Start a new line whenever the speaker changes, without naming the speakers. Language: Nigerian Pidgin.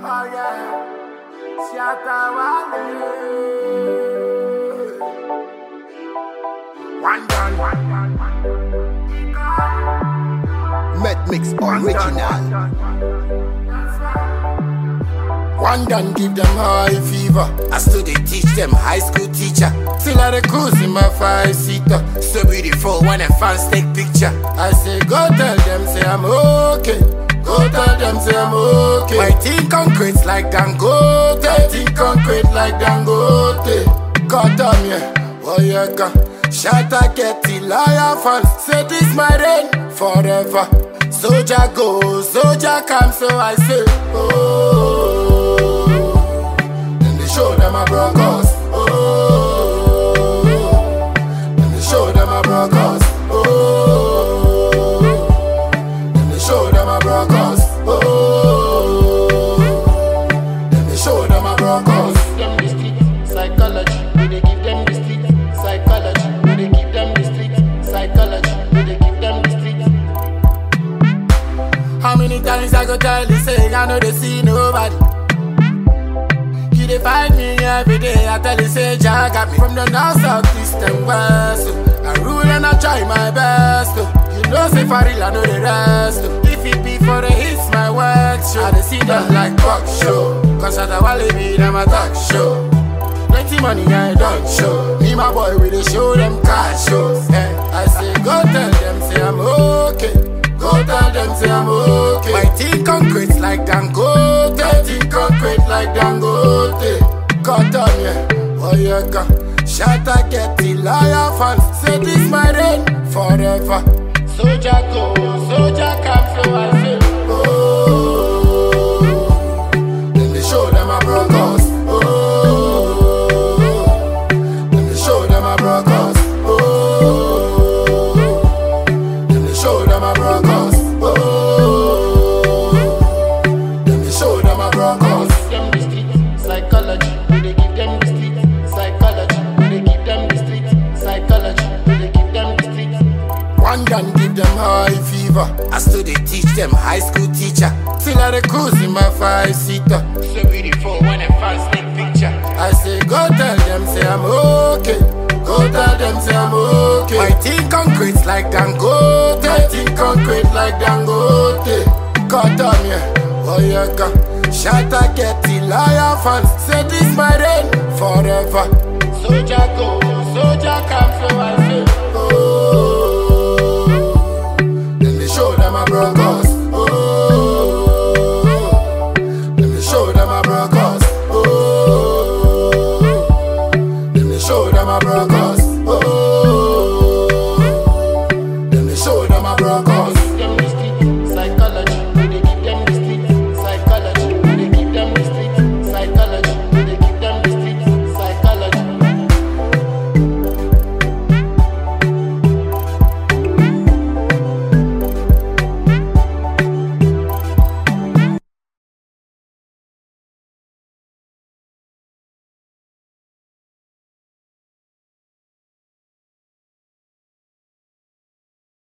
Oh yeah, Shatawale. One gun.
Met Mix Original.
One gun give them high fever. I still they teach them high school teacher. Still I the cruise in my 5-seater. So beautiful when the fans take picture. I say go tell them say I'm okay. Go tell them say I'm okay. My team concrete like Dangote. My team concrete like Dangote. Cut on yeah, oh yeah God. Shatta get the liar fans. Say this my reign forever. Soldier go, soldier come. So I say oh. Show them a broncos, oh. Let me show them a broncos, oh. Let me show them a broncos, oh. Let me show them a broncos. Them the street psychology, we they give them the street psychology, we they give them the street psychology, we they give them the street. How many times I go tell you say I know they see nobody? They find me every day. I tell you, say, Jah got me from the north, south, east, and west. I rule and I try my best. You know, say, for real, I know the rest. If it be for the hits, my work show. I dey see them like rock show. Cause I don't be them a talk show. Plenty money I don't show. Me, my boy, we dey show them cash shows. Hey, I say, go tell them, say, I'm okay. Go tell them, say, I'm okay. My team concrete like Dangote. My team concrete like Dangote. Cut on yeah, oh yeah God. Shatta get the liar fans. Say this my reign forever. Soldier go, soldier come. So I say oh. Let me show them a broncos, oh. Let me show them a broncos, oh. Let me show them a broncos, oh. Let me show them a broncos. Them the street psychology. One gun give them high fever. I still they teach them high school teacher. Still I the cruise in my 5-seater. So beautiful when the fans take picture. I say go tell them say I'm okay. Go tell them say I'm okay. My team concrete like Dangote. My team concrete like Dangote. Cut on yeah, oh yeah God. Shatta get the liar fans. Say this my reign forever. Soldier go, soldier come. So I say oh. Show them a broncos.